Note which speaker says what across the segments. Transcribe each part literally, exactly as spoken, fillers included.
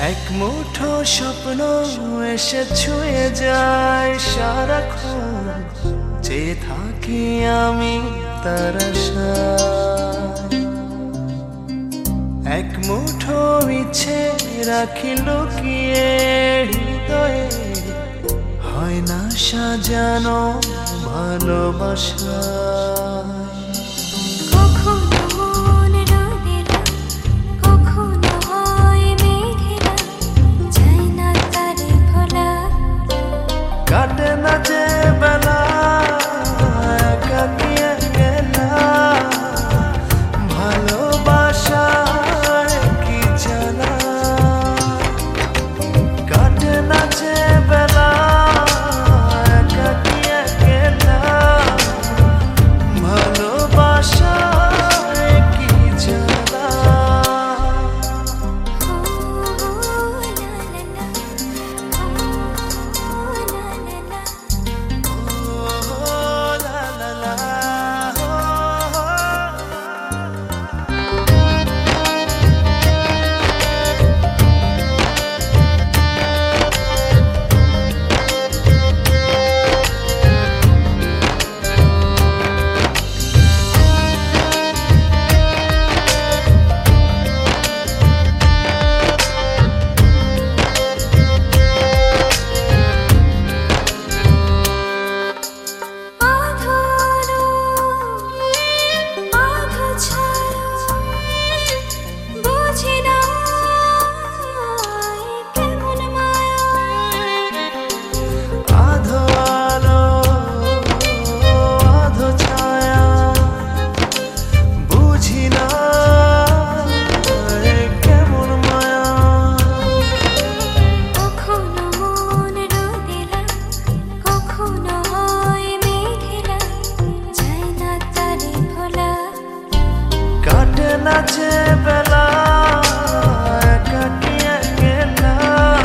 Speaker 1: এক মুঠো স্বপ্ন এসে ছুঁয়ে যায় সারাক্ষণ, চেয়ে থাকি আমি তার আশায়। এক মুঠো ইচ্ছে রাখি লুকিয়ে হৃদয়ে, হয় না সাজানো ভালোবাসা। কাটে না যে বেলা একাকী একলা, ভালোবাসায় কি জ্বালা। কাটে না যে বেলা একাকী একলা, ভালোবাসায় কি জ্বালা। না যে বেলা একাকী একলা,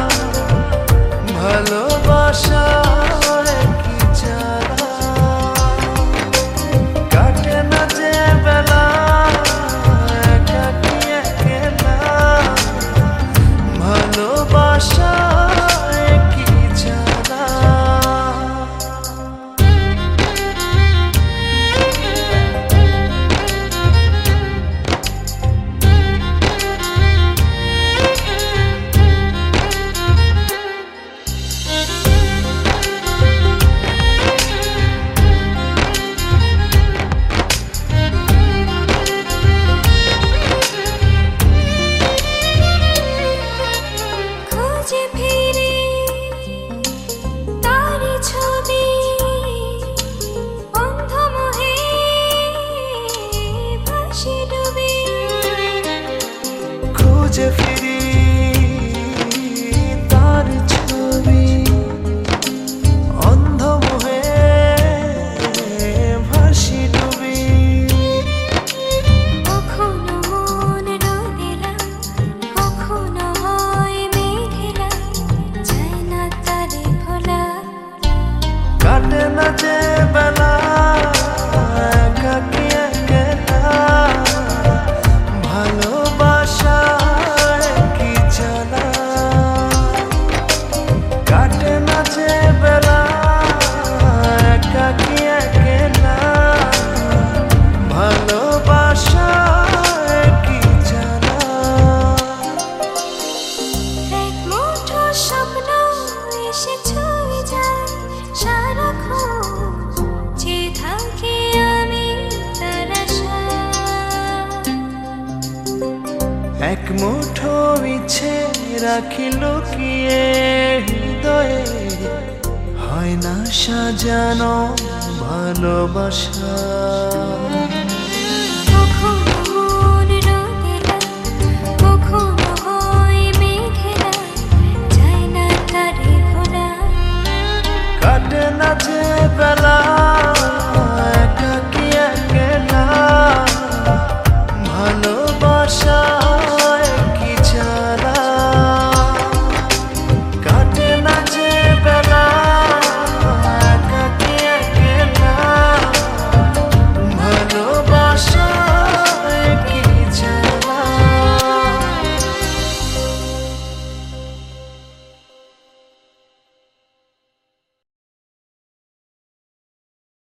Speaker 1: ভালোবাসায় কি জ্বালা। কাটে না যে বেলা একাকী একলা, ভালোবাসায় কি জ্বালা। খুঁজে ফিরি তার ছবি, অন্ধ মোহে ভাসি ডুবি।
Speaker 2: কখনো মন রোদেলা, কখনো হয় মেঘেলা, যায় না তারে ভোলা।
Speaker 1: কাটে না যে বেলা একাকী একলা, ভালোবাসায় কি জ্বালা। কাটে না যে বেলা একাকী একলা, ভালোবাসায় কি জ্বালা।
Speaker 2: এক মুঠো স্বপ্ন এসে ছুঁয়ে যায় সারাক্ষণ, চেয়ে থাকি আমি তার আশায়।
Speaker 1: এক মুঠো ইচ্ছে রাখি লুকিয়ে হৃদয়ে, হয় না সাজানো ভালোবাসা।